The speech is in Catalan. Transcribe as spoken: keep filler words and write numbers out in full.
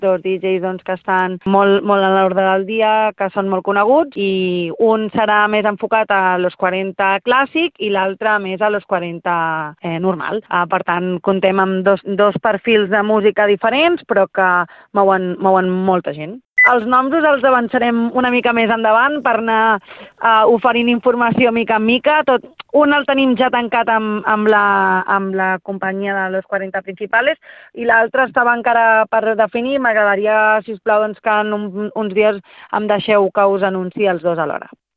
dos D Js doncs, que estan molt, molt a l'ordre del dia, que són molt coneguts, i un serà més enfocat a los quaranta clàssic i l'altre més a los quaranta eh, normal. Uh, per tant, comptem amb dos, dos perfils de música diferents, però que mouen, mouen molta gent. Els noms us els avançarem una mica més endavant per anar uh, oferint informació mica en mica. Tot, un el tenim ja tancat amb, amb, la, amb la companyia de los quaranta Principales i l'altre estava encara per definir. M'agradaria, si us plau, doncs, que en un, uns dies em deixeu que us anunciï els dos alhora.